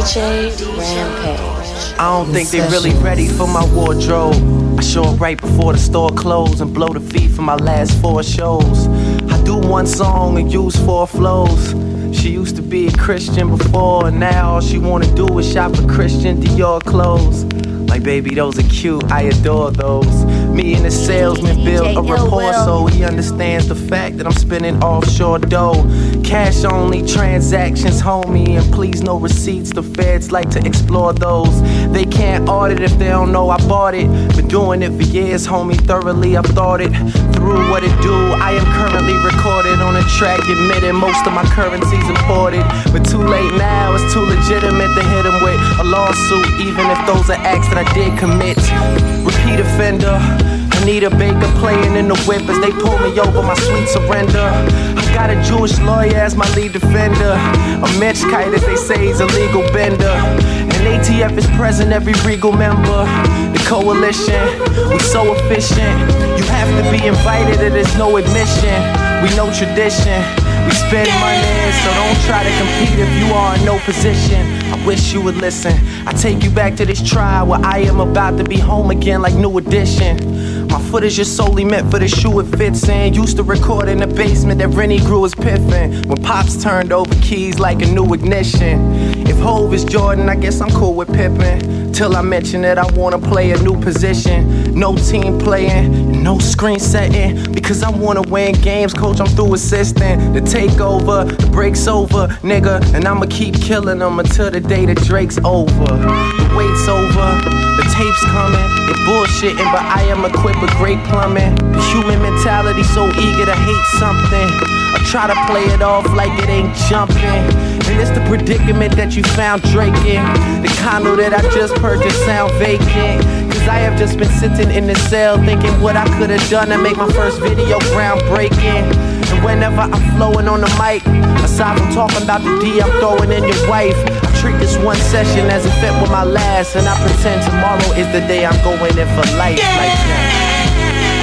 DJ Rampage. I don't think they really ready for my wardrobe. I show up right before the store close and blow the fee for my last 4 shows. I do one song and use 4 flows. She used to be a Christian before, and now all she wanna do is shop for Christian Dior clothes. Like, baby, those are cute, I adore those. Me and the salesman build a rapport, so he understands the fact that I'm spending offshore dough. Cash only transactions, homie, and please no receipts. The feds like to explore those. They can't audit if they don't know I bought it. Been doing it for years, homie, thoroughly I've thought it through what it do. I am currently recorded on a track, admitting most of my currency's imported. But too late now, it's too legitimate to hit them with a lawsuit, even if those are acts that I did commit. Repeat offender, Anita Baker playing in the whip as they pull me over my sweet surrender. I got a Jewish lawyer as my lead defender. A Mitch Kite, as they say, he's a legal bender. And ATF is present, every regal member. The coalition, we so efficient. You have to be invited or there's no admission. We know tradition, we spend money, so don't try to compete if you are in no position. I wish you would listen. I take you back to this trial where I am about to be home again like New Edition. My footage is solely meant for the shoe it fits in. Used to record in the basement that Rennie grew was piffin'. When Pops turned over keys like a new ignition. If Hove is Jordan, I guess I'm cool with Pippen. Till I mention that I wanna play a new position. No team playing, no screen setting. Because I wanna win games, coach, I'm through assisting. The takeover, the break's over, nigga. And I'ma keep killing them until the day that Drake's over. The wait's over, the tape's coming. You're bullshitting, but I am equipped with great plumbing. The human mentality so eager to hate something. I try to play it off like it ain't jumping. And it's the predicament that you found Drake in. The condo that I just purchased sound vacant. Cause I have just been sitting in the cell thinking what I could've done to make my first video groundbreaking. And whenever I'm flowing on the mic, aside from talking about the D I'm throwing in your wife, I treat this one session as if it were my last. And I pretend tomorrow is the day I'm going in for life like that.